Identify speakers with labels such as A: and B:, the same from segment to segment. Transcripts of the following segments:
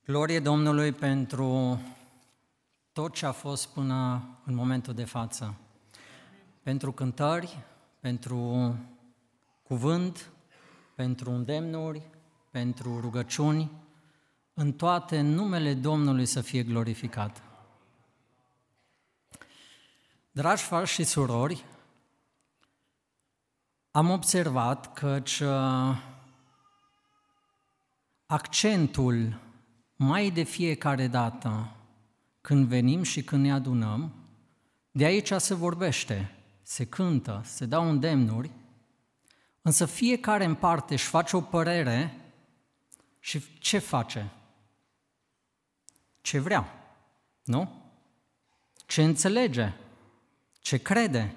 A: Glorie Domnului pentru tot ce a fost până în momentul de față. Pentru cântări, pentru cuvânt, pentru îndemnuri, pentru rugăciuni, în toate numele Domnului să fie glorificat. Dragi frați și surori, am observat căci accentul mai de fiecare dată când venim și când ne adunăm, de aici se vorbește, se cântă, se dau îndemnuri, însă fiecare în parte își face o părere și ce face? Ce vrea, nu? Ce înțelege, ce crede.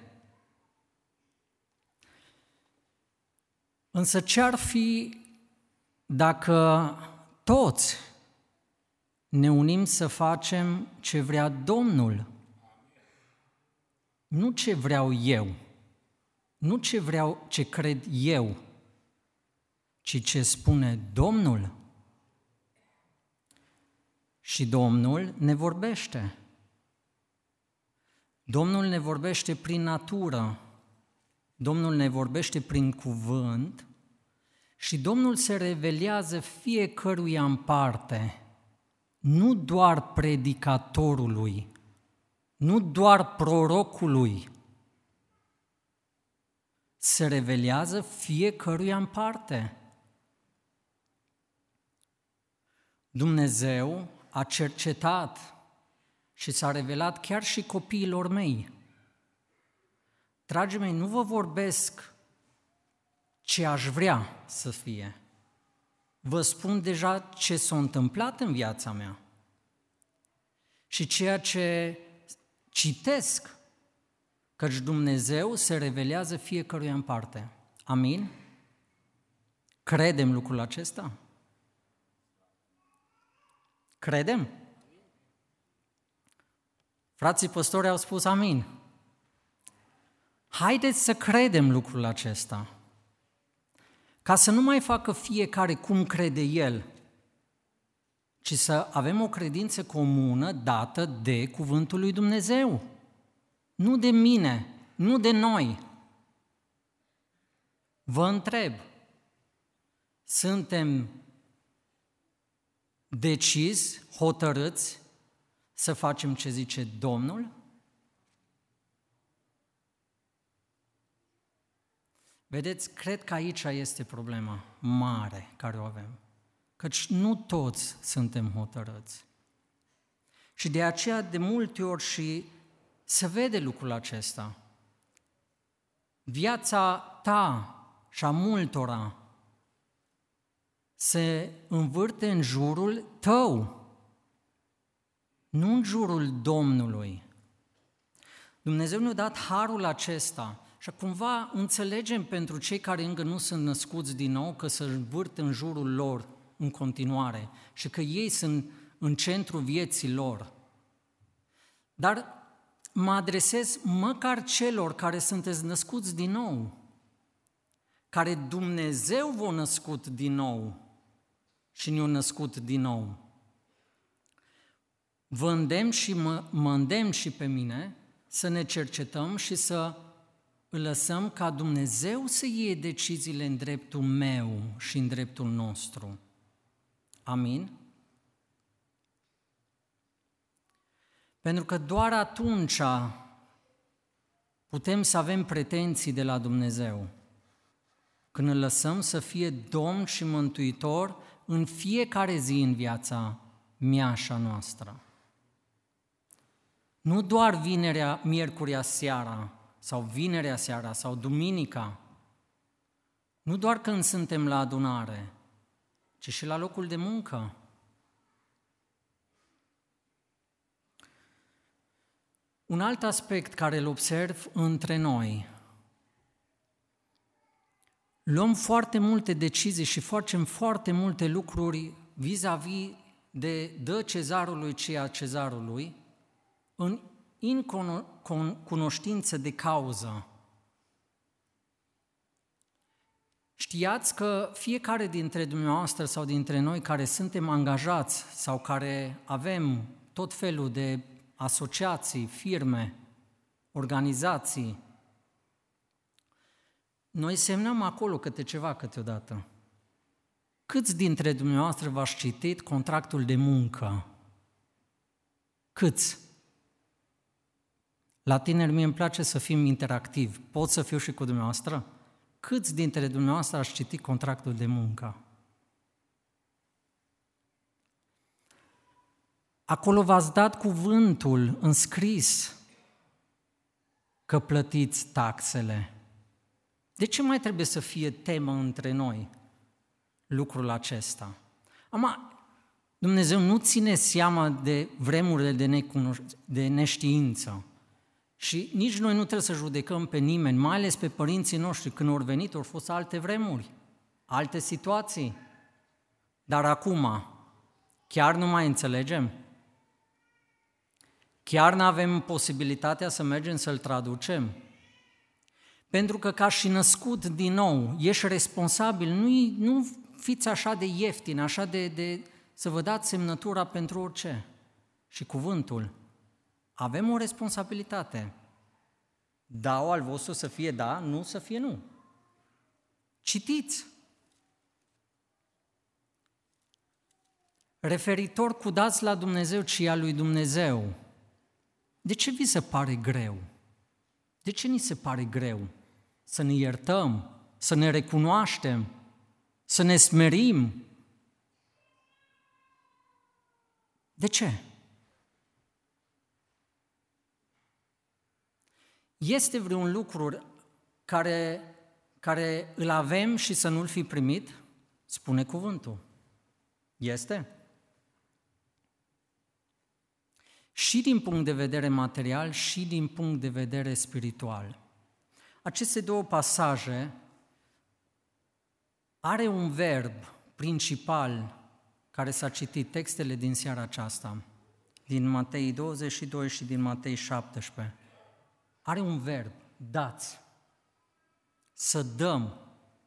A: Însă ce-ar fi dacă toți ne unim să facem ce vrea Domnul? Nu ce vreau eu, nu ce cred eu, ci ce spune Domnul. Și Domnul ne vorbește. Domnul ne vorbește prin natură, Domnul ne vorbește prin cuvânt și Domnul se revelează fiecăruia în parte, nu doar predicatorului, nu doar prorocului, se revelează fiecăruia în parte. Dumnezeu a cercetat și s-a revelat chiar și copiilor mei. Dragii mei, nu vă vorbesc ce aș vrea să fie. Vă spun deja ce s-a întâmplat în viața mea și ceea ce citesc, căci Dumnezeu se revelează fiecăruia în parte. Amin? Credem lucrul acesta? Credem? Frații păstori au spus amin. Haideți să credem lucrul acesta, ca să nu mai facă fiecare cum crede el, ci să avem o credință comună dată de cuvântul lui Dumnezeu. Nu de mine, nu de noi. Vă întreb, suntem decizi, hotărâți să facem ce zice Domnul? Vedeți, cred că aici este problema mare care o avem, căci nu toți suntem hotărâți. Și de aceea, de multe ori și se vede lucrul acesta. Viața ta și a multora se învârte în jurul tău, nu în jurul Domnului. Dumnezeu ne-a dat harul acesta și cumva înțelegem pentru cei care încă nu sunt născuți din nou că se învârt în jurul lor în continuare și că ei sunt în centrul vieții lor. Dar mă adresez măcar celor care sunteți născuți din nou, care Dumnezeu v-a născut din nou și ne-a născut din nou. Vă îndemn și mă îndemn și pe mine să ne cercetăm și să îl lăsăm ca Dumnezeu să iei deciziile în dreptul meu și în dreptul nostru. Amin? Pentru că doar atunci putem să avem pretenții de la Dumnezeu, când îl lăsăm să fie Domn și Mântuitor în fiecare zi în viața mea și a noastră. Nu doar miercurea seara, sau vinerea seara, sau duminica, nu doar când suntem la adunare, ci și la locul de muncă. Un alt aspect care îl observ între noi, luăm foarte multe decizii și facem foarte multe lucruri vis-a-vis de dă cezarului ceea cezarului, în cunoștință de cauză. Știați că fiecare dintre dumneavoastră sau dintre noi care suntem angajați sau care avem tot felul de asociații, firme, organizații, noi semnăm acolo câte ceva câteodată. Câți dintre dumneavoastră v-ați citit contractul de muncă? Câți? La tineri mie îmi place să fim interactivi. Pot să fiu și cu dumneavoastră? Câți dintre dumneavoastră ați citit contractul de muncă? Acolo v-ați dat cuvântul înscris că plătiți taxele. De ce mai trebuie să fie temă între noi lucrul acesta? Dumnezeu nu ține seama de vremurile de neștiință și nici noi nu trebuie să judecăm pe nimeni, mai ales pe părinții noștri. Când au venit, au fost alte vremuri, alte situații. Dar acum, chiar nu mai înțelegem? Chiar nu avem posibilitatea să mergem să-l traducem? Pentru că ca și născut din nou, ești responsabil, nu fiți așa de ieftin, așa de să vă dați semnătura pentru orice. Și cuvântul. Avem o responsabilitate. Da-o al vostru să fie da, nu să fie nu. Citiți. Referitor cu dați la Dumnezeu, ci a lui Dumnezeu. De ce vi se pare greu? De ce ni se pare greu? Să ne iertăm, să ne recunoaștem, să ne smerim. De ce? Este vreun lucru care îl avem și să nu-l fi primit? Spune cuvântul. Este? Și din punct de vedere material și din punct de vedere spiritual. Aceste două pasaje are un verb principal care s-a citit textele din seara aceasta, din Matei 22 și din Matei 17. Are un verb, dați, să dăm.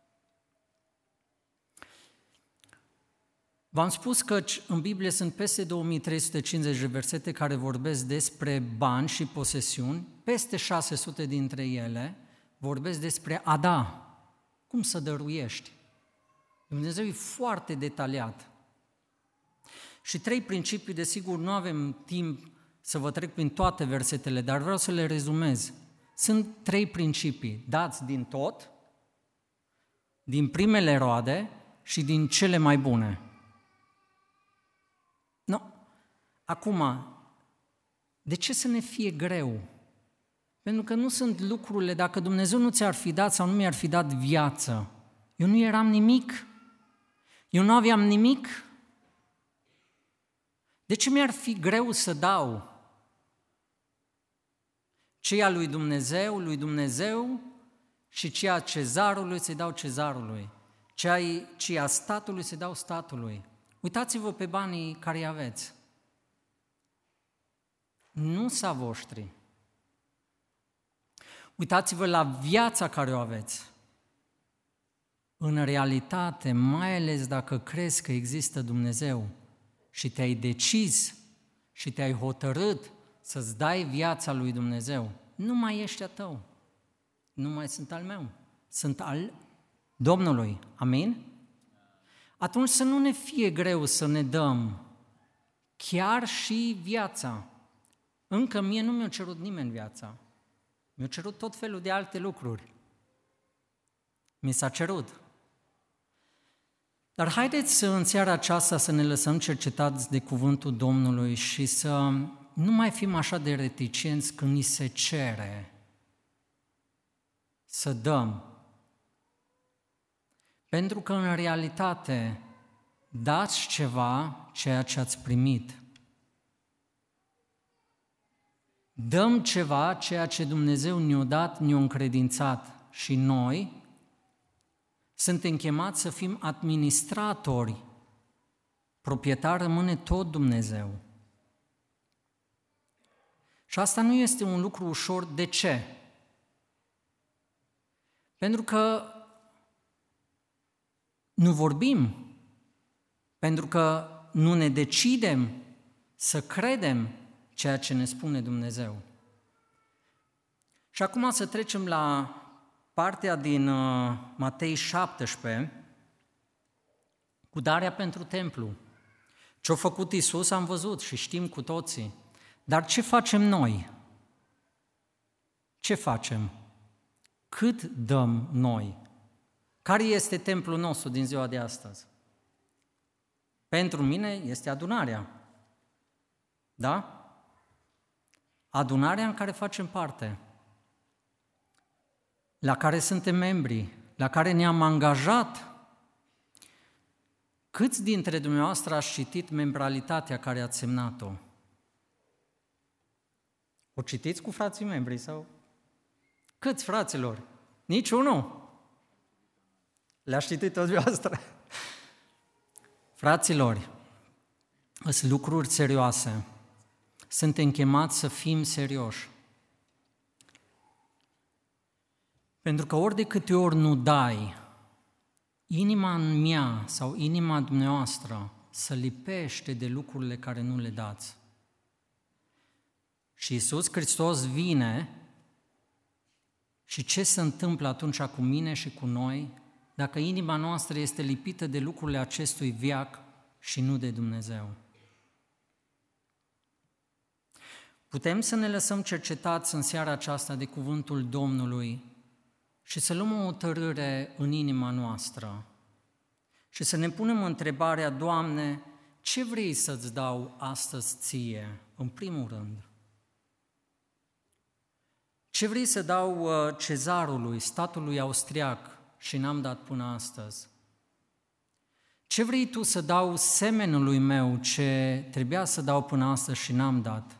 A: V-am spus că în Biblie sunt peste 2350 de versete care vorbesc despre bani și posesiuni, peste 600 dintre ele vorbesc despre a da, cum să dăruiești. Dumnezeu e foarte detaliat. Și 3 principii, desigur, nu avem timp să vă trec prin toate versetele, dar vreau să le rezumez. Sunt 3 principii, dați din tot, din primele roade și din cele mai bune. Acum, de ce să ne fie greu? Pentru că nu sunt lucrurile, dacă Dumnezeu nu ți-ar fi dat sau nu mi-ar fi dat viață, eu nu eram nimic, eu nu aveam nimic, de ce mi-ar fi greu să dau? Ce a lui Dumnezeu și ce a cezarului să-i dau cezarului, ce a statului să-i dau statului. Uitați-vă pe banii care îi aveți. Nu s-a voștri. Uitați-vă la viața care o aveți. În realitate, mai ales dacă crezi că există Dumnezeu și te-ai decis și te-ai hotărât să-ți dai viața lui Dumnezeu, nu mai ești a tău, nu mai sunt al meu, sunt al Domnului. Amin? Atunci să nu ne fie greu să ne dăm chiar și viața. Încă mie nu mi-a cerut nimeni viața. Mi-a cerut tot felul de alte lucruri. Mi s-a cerut. Dar haideți să în seara aceasta să ne lăsăm cercetați de cuvântul Domnului și să nu mai fim așa de reticenți când ni se cere să dăm. Pentru că în realitate dați ceva ceea ce ați primit. Dăm ceva ceea ce Dumnezeu ne-a dat, ne-a încredințat și noi suntem chemați să fim administratori. Proprietar rămâne tot Dumnezeu. Și asta nu este un lucru ușor. De ce? Pentru că nu vorbim, pentru că nu ne decidem să credem ceea ce ne spune Dumnezeu. Și acum să trecem la partea din Matei 17, cu darea pentru templu. Ce-a făcut Iisus am văzut și știm cu toții. Dar ce facem noi? Ce facem? Cât dăm noi? Care este templul nostru din ziua de astăzi? Pentru mine este adunarea. Da? Adunarea în care facem parte, la care suntem membri, la care ne-am angajat. Câți dintre dumneavoastră ați citit membralitatea care ați semnat-o? O citiți cu frații membri sau? Câți, fraților? Niciunul? Le-ați citit toți dumneavoastră? Fraților, sunt lucruri serioase. Suntem chemați să fim serioși. Pentru că ori de câte ori nu dai, inima mea sau inima dumneavoastră se lipește de lucrurile care nu le dați. Și Iisus Hristos vine și ce se întâmplă atunci cu mine și cu noi dacă inima noastră este lipită de lucrurile acestui veac și nu de Dumnezeu? Putem să ne lăsăm cercetați în seara aceasta de cuvântul Domnului și să luăm o hotărâre în inima noastră și să ne punem întrebarea: Doamne, ce vrei să-ți dau astăzi ție, în primul rând? Ce vrei să dau cezarului, statului austriac și n-am dat până astăzi? Ce vrei tu să dau semenului meu ce trebuia să dau până astăzi și n-am dat?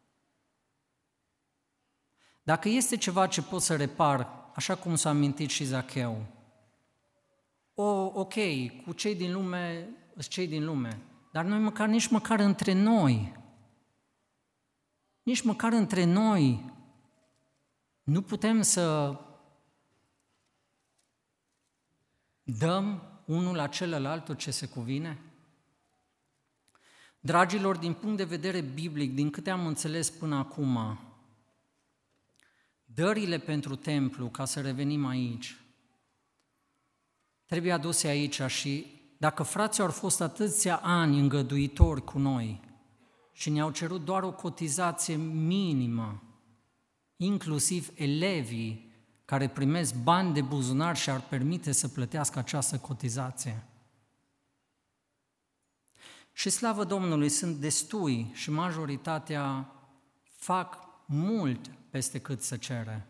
A: Dacă este ceva ce pot să repar, așa cum s-a amintit și Zacheu, ok, cu cei din lume, sunt cei din lume, dar noi nici măcar între noi, nu putem să dăm unul la celălalt ce se cuvine? Dragilor, din punct de vedere biblic, din câte am înțeles până acum, dările pentru templu, ca să revenim aici, trebuie aduse aici și dacă frații au fost atâția ani îngăduitori cu noi și ne-au cerut doar o cotizație minimă, inclusiv elevii care primesc bani de buzunar și ar permite să plătească această cotizație. Și slavă Domnului, sunt destui și majoritatea fac mult peste cât se cere.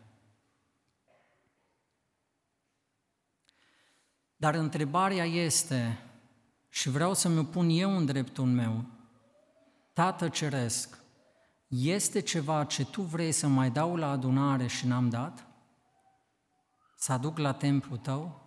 A: Dar întrebarea este, și vreau să-mi o pun eu în dreptul meu: Tată Ceresc, este ceva ce Tu vrei să mai dau la adunare și n-am dat? Să aduc la templul Tău?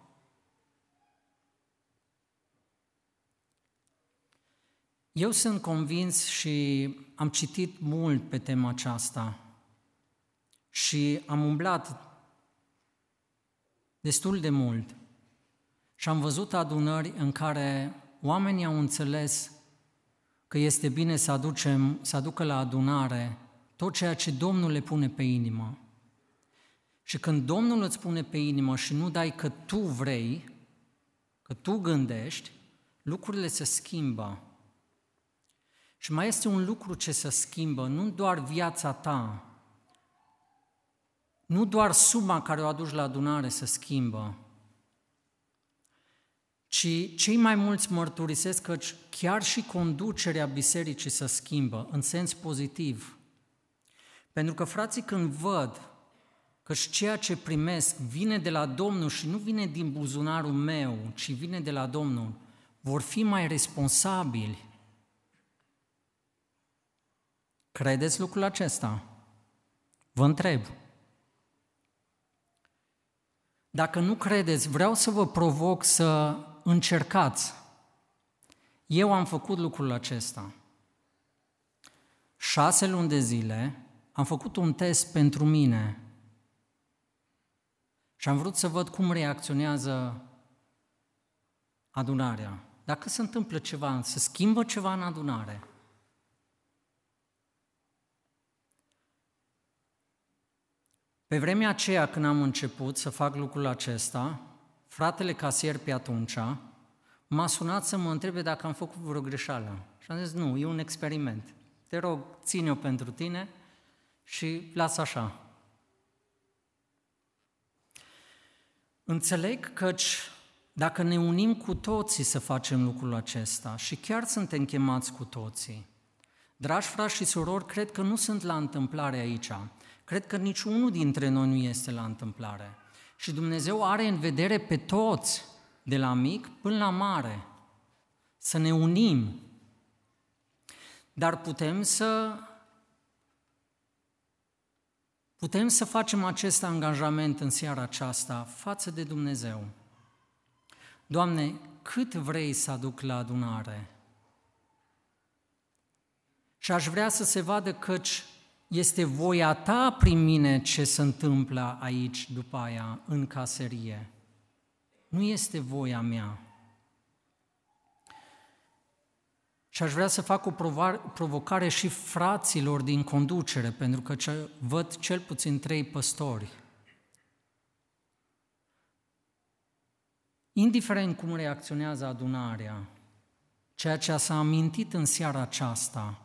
A: Eu sunt convins și am citit mult pe tema aceasta și am umblat destul de mult și am văzut adunări în care oamenii au înțeles că este bine să aducă la adunare tot ceea ce Domnul le pune pe inimă. Și când Domnul îți pune pe inimă și nu dai că tu vrei, că tu gândești, lucrurile se schimbă. Și mai este un lucru ce se schimbă, nu doar viața ta, nu doar suma care o aduci la adunare se schimbă, ci cei mai mulți mărturisesc că chiar și conducerea bisericii se schimbă, în sens pozitiv. Pentru că frații când văd că ceea ce primesc vine de la Domnul și nu vine din buzunarul meu, ci vine de la Domnul, vor fi mai responsabili. Credeți lucrul acesta? Vă întreb. Dacă nu credeți, vreau să vă provoc să încercați. Eu am făcut lucrul acesta. 6 luni de zile am făcut un test pentru mine și am vrut să văd cum reacționează adunarea, dacă se întâmplă ceva, se schimbă ceva în adunare, pe vremea aceea când am început să fac lucrul acesta, fratele casier pe atunci m-a sunat să mă întrebe dacă am făcut vreo greșeală. Și am zis, nu, e un experiment. Te rog, ține-o pentru tine și lasă așa. Înțeleg căci dacă ne unim cu toții să facem lucrul acesta, și chiar suntem chemați cu toții, dragi frați și surori, cred că nu sunt la întâmplare aici. Cred că niciunul dintre noi nu este la întâmplare. Și Dumnezeu are în vedere pe toți, de la mic până la mare, să ne unim. Dar putem să facem acest angajament în seara aceasta față de Dumnezeu. Doamne, cât vrei să aduc la adunare? Și aș vrea să se vadă căci este voia Ta prin mine ce se întâmplă aici după aia, în caserie. Nu este voia mea. Și aș vrea să fac o provocare și fraților din conducere, pentru că văd cel puțin 3 păstori. Indiferent cum reacționează adunarea, ceea ce s-a amintit în seara aceasta,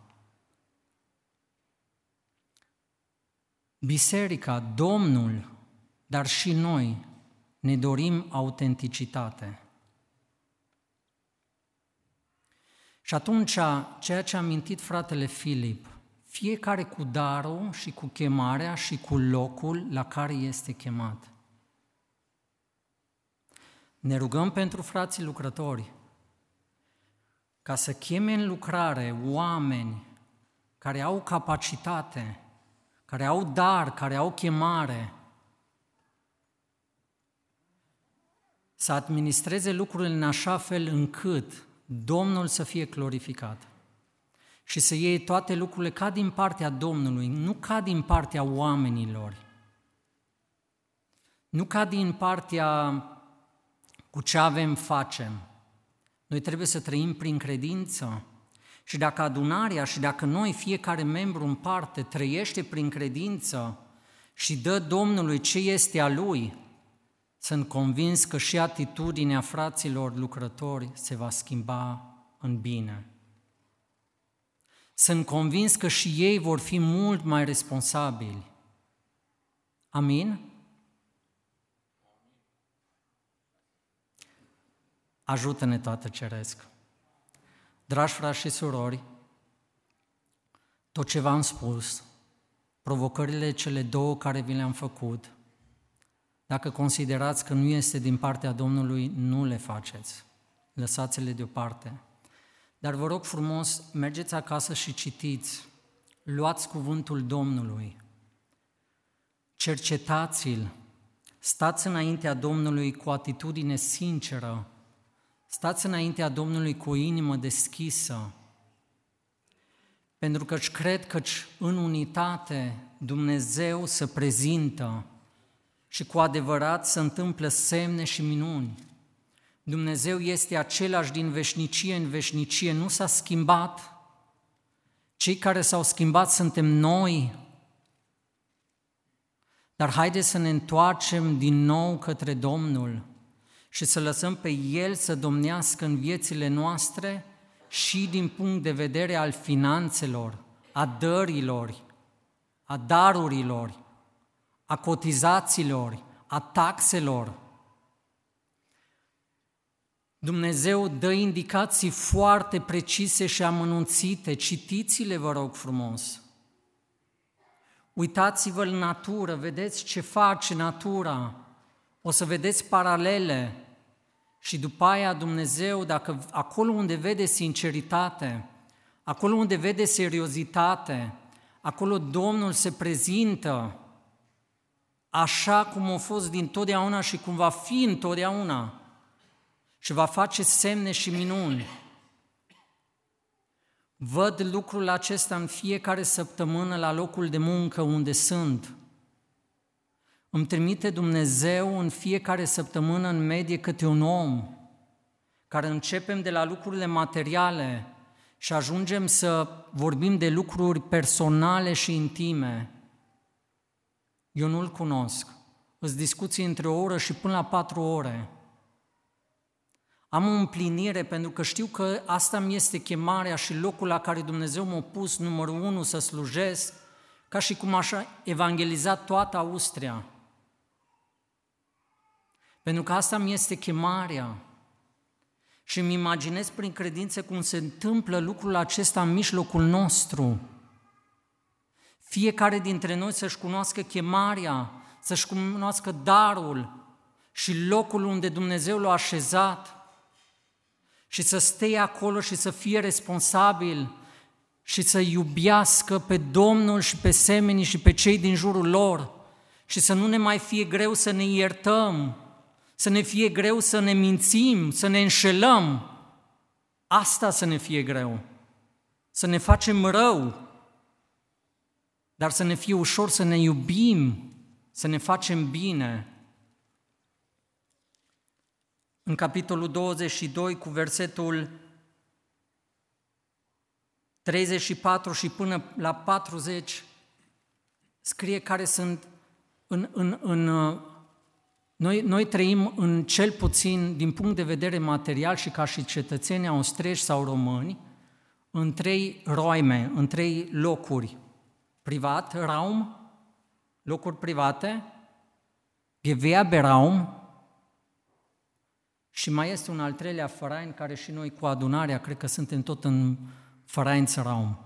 A: biserica, Domnul, dar și noi ne dorim autenticitate. Și atunci, ceea ce a amintit fratele Filip, fiecare cu darul și cu chemarea și cu locul la care este chemat. Ne rugăm pentru frații lucrători, ca să cheme în lucrare oameni care au capacitate, care au dar, care au chemare, să administreze lucrurile în așa fel încât Domnul să fie glorificat și să iei toate lucrurile ca din partea Domnului, nu ca din partea oamenilor, nu ca din partea cu ce avem facem. Noi trebuie să trăim prin credință și dacă adunarea și dacă noi, fiecare membru în parte, trăiește prin credință și dă Domnului ce este a Lui, sunt convins că și atitudinea fraților lucrători se va schimba în bine. Sunt convins că și ei vor fi mult mai responsabili. Amin? Ajută-ne, Tată Ceresc. Dragi frați și surori, tot ce v-am spus, provocările cele 2 care vi le-am făcut, dacă considerați că nu este din partea Domnului, nu le faceți. Lăsați-le deoparte. Dar vă rog frumos, mergeți acasă și citiți. Luați cuvântul Domnului. Cercetați-l. Stați înaintea Domnului cu o atitudine sinceră. Stați înaintea Domnului cu o inimă deschisă. Pentru că cred că în unitate Dumnezeu se prezintă și cu adevărat se întâmplă semne și minuni. Dumnezeu este același din veșnicie în veșnicie, nu s-a schimbat. Cei care s-au schimbat suntem noi. Dar haideți să ne întoarcem din nou către Domnul și să lăsăm pe El să domnească în viețile noastre și din punct de vedere al finanțelor, a dărilor, a darurilor, a cotizațiilor, a taxelor. Dumnezeu dă indicații foarte precise și amănunțite. Citiți-le, vă rog frumos. Uitați-vă în natură, vedeți ce face natura. O să vedeți paralele. Și după aia Dumnezeu, dacă acolo unde vede sinceritate, acolo unde vede seriozitate, acolo Domnul se prezintă așa cum a fost dintotdeauna și cum va fi întotdeauna și va face semne și minuni. Văd lucrul acesta în fiecare săptămână la locul de muncă unde sunt. Îmi trimite Dumnezeu în fiecare săptămână în medie câte un om care începem de la lucrurile materiale și ajungem să vorbim de lucruri personale și intime, eu nu-l cunosc. Îți discuții între o oră și până la 4 ore. Am o împlinire pentru că știu că asta mi este chemarea și locul la care Dumnezeu m-a pus, numărul 1, să slujesc, ca și cum aș evangeliza toată Austria. Pentru că asta mi este chemarea. Și îmi imaginez prin credință cum se întâmplă lucrul acesta în mijlocul nostru. Fiecare dintre noi să-și cunoască chemarea, să-și cunoască darul și locul unde Dumnezeu l-a așezat și să stea acolo și să fie responsabil și să iubească pe Domnul și pe semenii și pe cei din jurul lor și să nu ne mai fie greu să ne iertăm, să ne fie greu să ne mințim, să ne înșelăm. Asta să ne fie greu, să ne facem rău, dar să ne fie ușor să ne iubim, să ne facem bine. În capitolul 22, cu versetul 34 și până la 40, scrie care sunt Noi trăim în cel puțin, din punct de vedere material și ca și cetățeni austrieci sau români, în 3 roime, în 3 locuri. Privat, Raum, locuri private, Gewerberaum și mai este un al 3-lea Verein, care și noi cu adunarea, cred că suntem tot în Vereinsraum.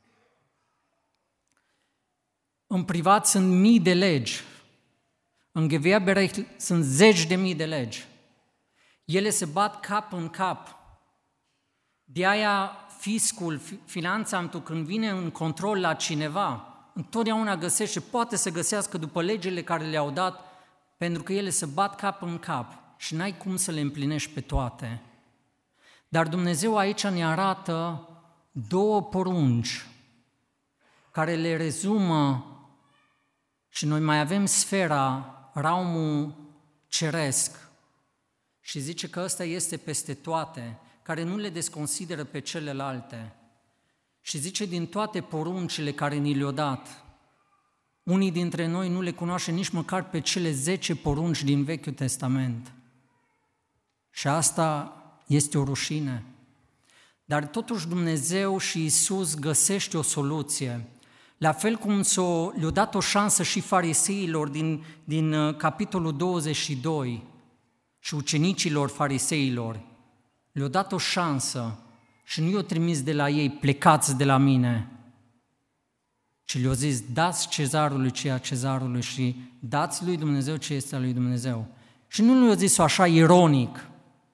A: În privat sunt mii de legi, în Gewerberecht sunt 10.000 de legi. Ele se bat cap în cap. De aia fiscul, finanțamtul, când vine în control la cineva, întotdeauna găsește, poate să găsească după legile care le-au dat, pentru că ele se bat cap în cap și n-ai cum să le împlinești pe toate. Dar Dumnezeu aici ne arată 2 porunci care le rezumă și noi mai avem sfera, raumul ceresc și zice că ăsta este peste toate, care nu le desconsideră pe celelalte. Și zice din toate poruncile care ni le-au dat, unii dintre noi nu le cunoaște nici măcar pe cele 10 porunci din Vechiul Testament. Și asta este o rușine. Dar totuși Dumnezeu și Iisus găsește o soluție. La fel cum le-a dat o șansă și fariseilor din capitolul 22 și ucenicilor fariseilor, le-a dat o șansă și nu i-a trimis de la ei, plecați de la mine, ci le-a zis, dați cezarului ce e a cezarului și dați lui Dumnezeu ce este a lui Dumnezeu. Și nu le-a zis-o așa ironic,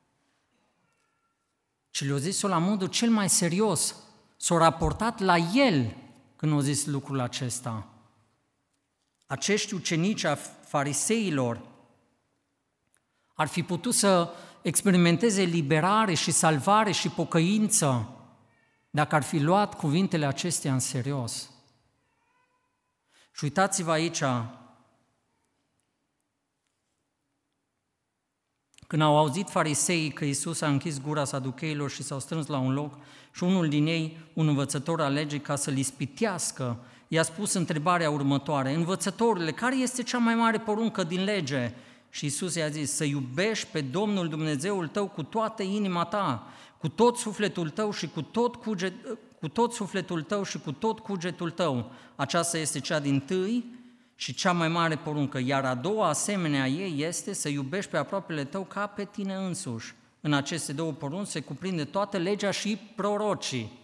A: ci le-a zis-o la modul cel mai serios, s-a raportat la el când a zis lucrul acesta. Acești ucenici a fariseilor ar fi putut să experimenteze eliberare și salvare și pocăință dacă ar fi luat cuvintele acestea în serios. Și uitați-vă aici, când au auzit fariseii că Iisus a închis gura saducheilor și s-au strâns la un loc și unul din ei, un învățător al legii, ca să-l ispitească, i-a spus întrebarea următoare, învățătorule, care este cea mai mare poruncă din lege? Și Iisus i-a zis, să iubești pe Domnul Dumnezeul tău cu toată inima ta, cu tot sufletul tău și cu tot sufletul tău și cu tot cugetul tău. Aceasta este cea dintâi și cea mai mare poruncă, iar a doua asemenea ei este să iubești pe aproapele tău ca pe tine însuși. În aceste 2 porunci se cuprinde toată legea și prorocii.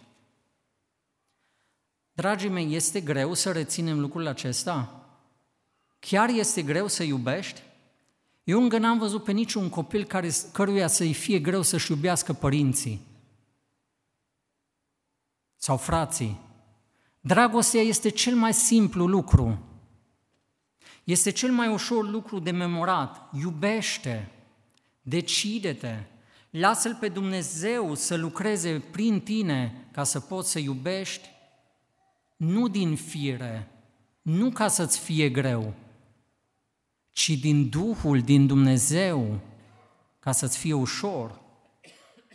A: Dragii mei, este greu să reținem lucrul acesta? Chiar este greu să iubești? Eu încă n-am văzut pe niciun copil căruia să-i fie greu să-și iubească părinții sau frații. Dragostea este cel mai simplu lucru. Este cel mai ușor lucru de memorat. Iubește, decide-te, lasă-L pe Dumnezeu să lucreze prin tine ca să poți să iubești, nu din fire, nu ca să-ți fie greu, ci din Duhul, din Dumnezeu, ca să-ți fie ușor.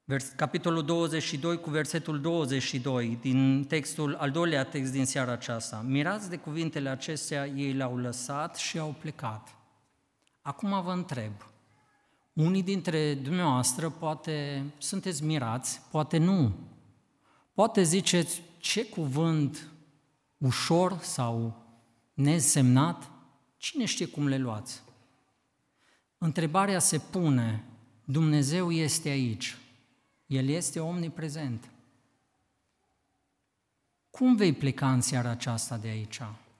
A: Capitolul 22 cu versetul 22 din textul, al doilea text din seara aceasta. Mirați de cuvintele acestea, ei le-au lăsat și au plecat. Acum vă întreb, unii dintre dumneavoastră poate sunteți mirați, poate nu. Poate ziceți, ce cuvânt ușor sau nesemnat, cine știe cum le luați? Întrebarea se pune, Dumnezeu este aici, El este omniprezent. Cum vei pleca în seara aceasta de aici?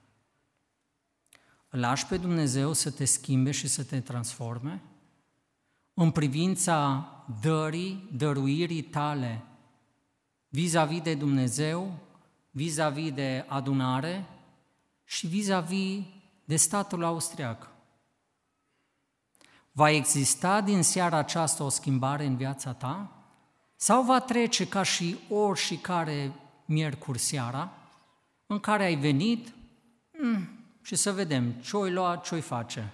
A: Îl lași pe Dumnezeu să te schimbe și să te transforme? În privința dăruirii tale, vis-a-vis de Dumnezeu, vis-a-vis de adunare și vis-a-vis de statul austriac. Va exista din seara aceasta o schimbare în viața ta? Sau va trece ca și oricare miercuri seara, în care ai venit și să vedem ce-o lua, ce-o face?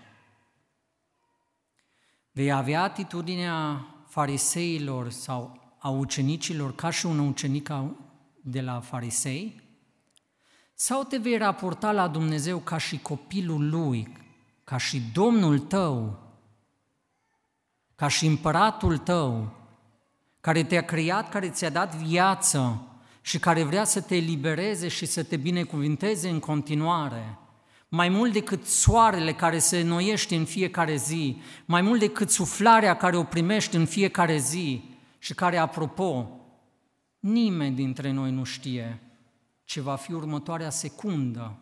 A: Vei avea atitudinea fariseilor sau a ucenicilor ca și un ucenic de la farisei? Sau te vei raporta la Dumnezeu ca și copilul Lui, ca și Domnul tău, ca și împăratul tău, care te-a creat, care ți-a dat viață și care vrea să te elibereze și să te binecuvinteze în continuare, mai mult decât soarele care se înnoiește în fiecare zi, mai mult decât suflarea care o primești în fiecare zi și care, apropo, nimeni dintre noi nu știe ce va fi următoarea secundă,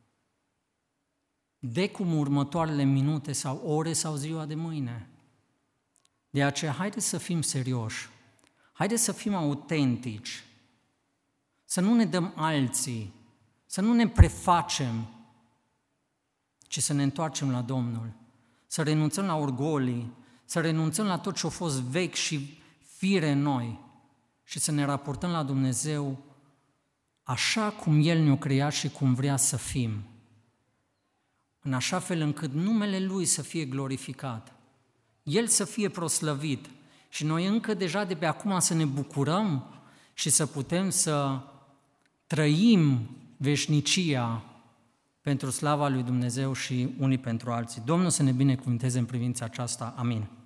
A: de cum următoarele minute sau ore sau ziua de mâine. De aceea, haideți să fim serioși, haideți să fim autentici, să nu ne dăm alții, să nu ne prefacem, ci să ne întoarcem la Domnul, să renunțăm la orgolii, să renunțăm la tot ce a fost vechi și fire în noi și să ne raportăm la Dumnezeu așa cum El ne-a creat și cum vrea să fim, în așa fel încât numele Lui să fie glorificat, El să fie proslăvit și noi încă deja de pe acum să ne bucurăm și să putem să trăim veșnicia pentru slava lui Dumnezeu și unii pentru alții. Domnul să ne binecuvânteze în privința aceasta. Amin.